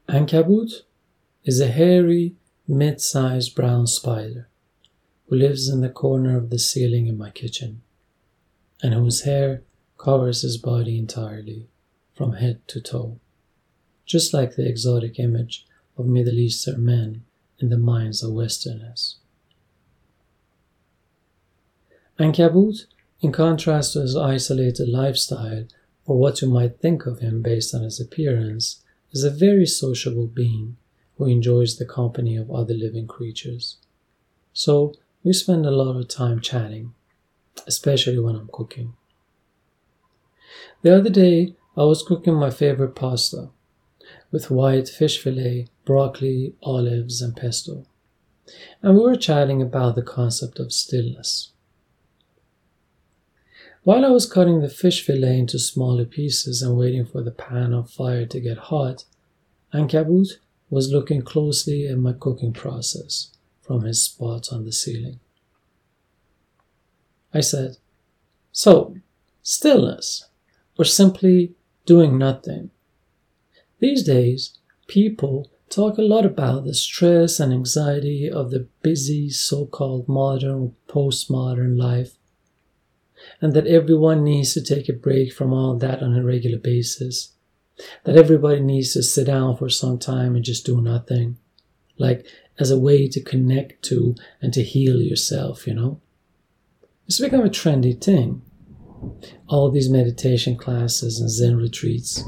Ankabut is a hairy, mid-sized brown spider who lives in the corner of the ceiling in my kitchen, and whose hair covers his body entirely, from head to toe, just like the exotic image of Middle Eastern men in the minds of Westerners. Ankabut, in contrast to his isolated lifestyle, or what you might think of him based on his appearance, is a very sociable being who enjoys the company of other living creatures. So we spend a lot of time chatting, especially when I'm cooking. The other day, I was cooking my favorite pasta with white fish fillet, broccoli, olives, and pesto, and we were chatting about the concept of stillness. While I was cutting the fish fillet into smaller pieces and waiting for the pan on fire to get hot, Ankabut was looking closely at my cooking process from his spot on the ceiling. I said, "So, stillness, or simply doing nothing. These days, people talk a lot about the stress and anxiety of the busy so-called modern or postmodern life, and that everyone needs to take a break from all that on a regular basis, that everybody needs to sit down for some time and just do nothing, like as a way to connect to and to heal yourself, It's become a trendy thing. All these meditation classes and Zen retreats.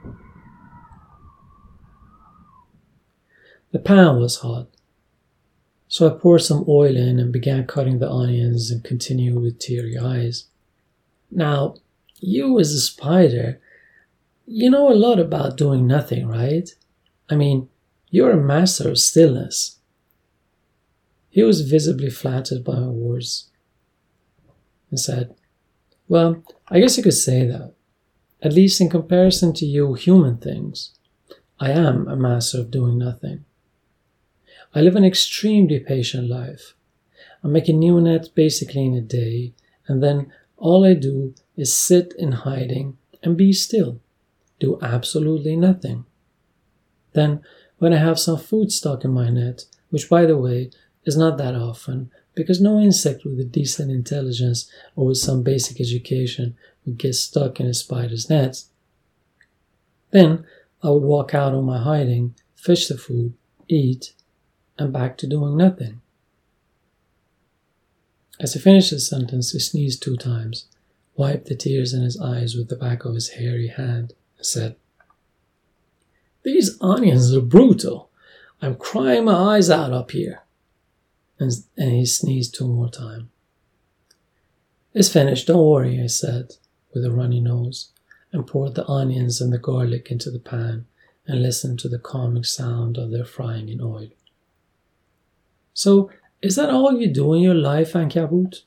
The pan was hot, so I poured some oil in and began cutting the onions and continued with teary eyes. Now, you as a spider, you know a lot about doing nothing, right? I mean, you're a master of stillness. He was visibly flattered by my words and said, "Well, I guess you could say that. At least in comparison to you human things, I am a master of doing nothing. I live an extremely patient life. I make a new net basically in a day, and then all I do is sit in hiding and be still, do absolutely nothing. Then, when I have some food stuck in my net, which by the way is not that often, because no insect with a decent intelligence or with some basic education would get stuck in a spider's net, then I would walk out of my hiding, fish the food, eat, and back to doing nothing." As he finished his sentence, he sneezed 2 times, wiped the tears in his eyes with the back of his hairy hand, and said, "These onions are brutal. I'm crying my eyes out up here." And he sneezed 2 more times. "It's finished, don't worry," I said, with a runny nose, and poured the onions and the garlic into the pan and listened to the calming sound of their frying in oil. "So, is that all you do in your life, Ankabut?"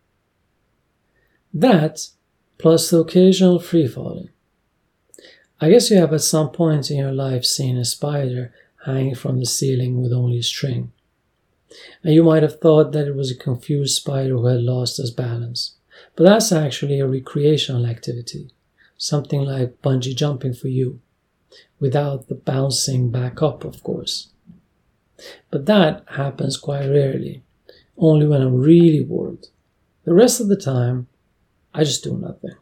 "That, plus the occasional free-falling. I guess you have at some point in your life seen a spider hanging from the ceiling with only a string, and you might have thought that it was a confused spider who had lost his balance. But that's actually a recreational activity, something like bungee jumping for you, without the bouncing back up, of course. But that happens quite rarely, only when I'm really bored. The rest of the time, I just do nothing."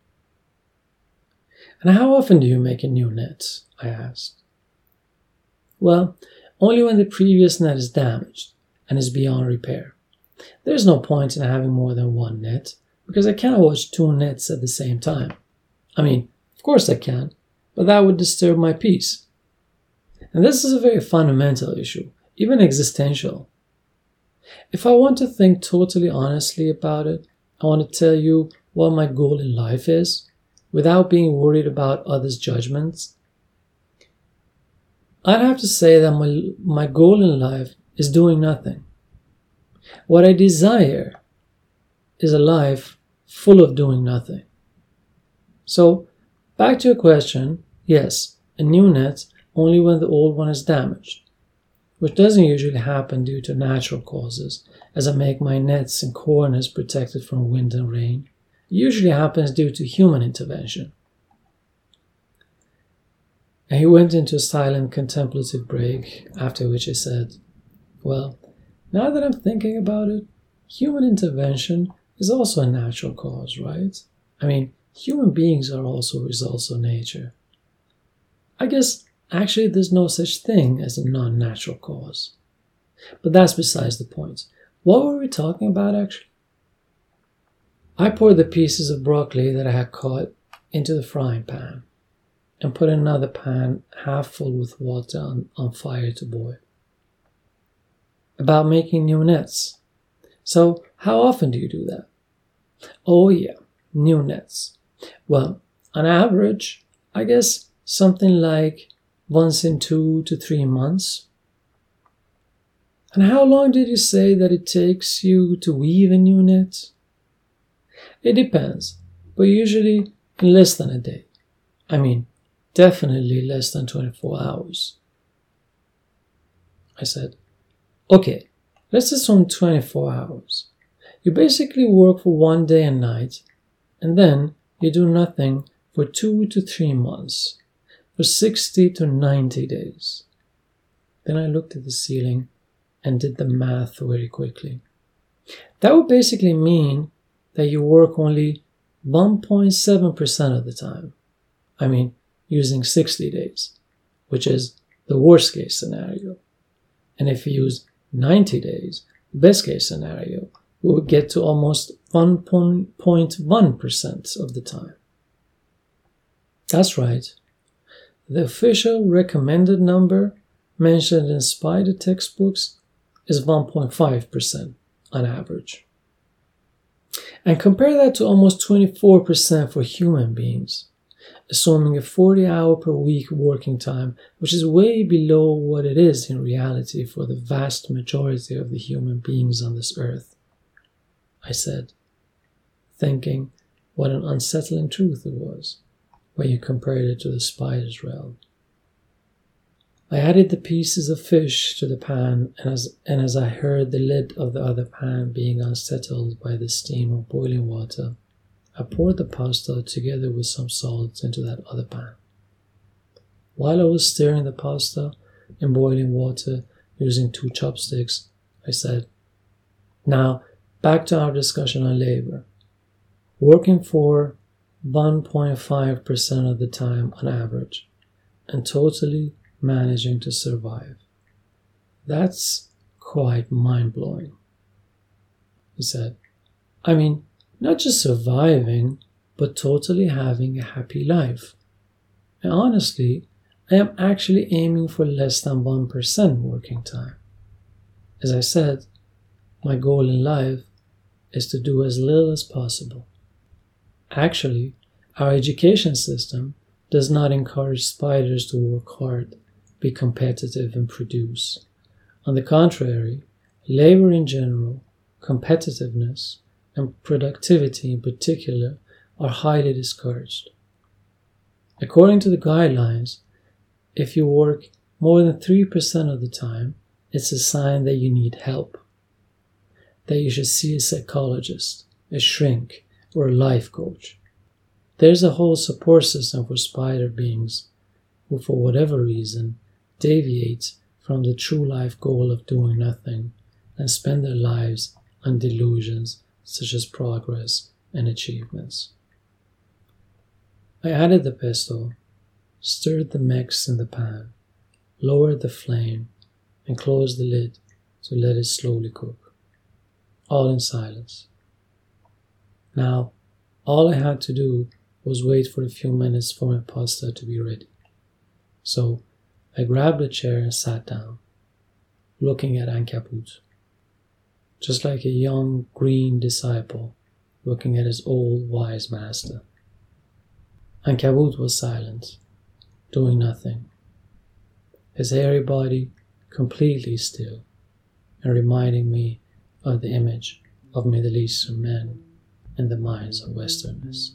"And how often do you make a new net?" I asked. "Well, only when the previous net is damaged and is beyond repair. There's no point in having more than 1 net, because I can't watch 2 nets at the same time. I mean, of course I can, but that would disturb my peace. And this is a very fundamental issue, even existential. If I want to think totally honestly about it, I want to tell you what my goal in life is, without being worried about others' judgments. I'd have to say that my goal in life is doing nothing. What I desire is a life full of doing nothing. So, back to your question, yes, a new net only when the old one is damaged, which doesn't usually happen due to natural causes, as I make my nets and corners protected from wind and rain. It usually happens due to human intervention. And he went into a silent contemplative break, after which he said, "Well, now that I'm thinking about it, human intervention is also a natural cause, right? I mean, human beings are also results of nature. I guess actually there's no such thing as a non-natural cause. But that's besides the point. What were we talking about actually?" I poured the pieces of broccoli that I had caught into the frying pan and put another pan half full with water on fire to boil. "About making new nets. So how often do you do that?" "Oh yeah, new nets. Well, on average, I guess something like once in 2 to 3 months." "And how long did you say that it takes you to weave a new net?" "It depends, but usually in less than a day. I mean, definitely less than 24 hours. I said, "Okay, let's assume 24 hours. You basically work for 1 day and night, and then you do nothing for 2 to 3 months, for 60 to 90 days. Then I looked at the ceiling and did the math very quickly. That would basically mean that you work only 1.7% of the time. I mean, using 60 days, which is the worst case scenario. And if you use 90 days, the best case scenario, we would get to almost 1.1% of the time." That's right. The official recommended number mentioned in spider textbooks is 1.5% on average. And compare that to almost 24% for human beings, assuming a 40-hour per week working time, which is way below what it is in reality for the vast majority of the human beings on this earth. I said, thinking what an unsettling truth it was when you compared it to the spider's realm. I added the pieces of fish to the pan, and as I heard the lid of the other pan being unsettled by the steam of boiling water, I poured the pasta together with some salt into that other pan. While I was stirring the pasta in boiling water using 2 chopsticks, I said, "Now, back to our discussion on labor. Working for 1.5% of the time on average, and totally managing to survive. That's quite mind-blowing," he said. "I mean, not just surviving, but totally having a happy life. And honestly, I am actually aiming for less than 1% working time. As I said, my goal in life is to do as little as possible. Actually, our education system does not encourage spiders to work hard, be competitive, and produce. On the contrary, labor in general, competitiveness, and productivity in particular are highly discouraged. According to the guidelines, if you work more than 3% of the time, it's a sign that you need help, that you should see a psychologist, a shrink, or a life coach. There's a whole support system for spider beings who, for whatever reason, deviate from the true life goal of doing nothing and spend their lives on delusions such as progress and achievements." I added the pesto, stirred the mix in the pan, lowered the flame, and closed the lid to let it slowly cook, all in silence. Now, all I had to do was wait for a few minutes for my pasta to be ready. So I grabbed a chair and sat down, looking at Ankabut, just like a young green disciple looking at his old wise master. Ankabut was silent, doing nothing, his hairy body completely still, and reminding me of the image of Middle Eastern men in the minds of Westerners.